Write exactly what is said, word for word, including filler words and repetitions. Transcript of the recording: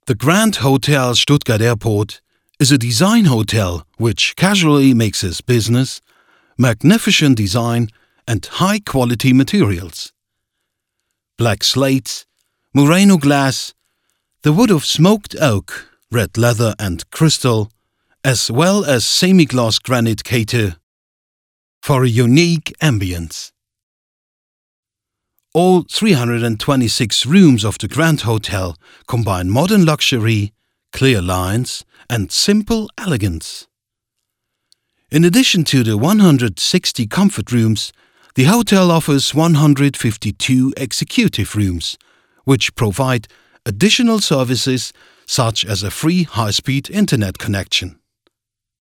The Grand Hotel Stuttgart Airport is a design hotel which casually mixes business, magnificent design and high-quality materials. Black slates, Murano glass, the wood of smoked oak, red leather and crystal, as well as semi-gloss granite cater for a unique ambience. All three hundred twenty-six rooms of the Grand Hotel combine modern luxury, clear lines, and simple elegance. In addition to the one hundred sixty comfort rooms, the hotel offers one hundred fifty-two executive rooms, which provide additional services such as a free high-speed internet connection.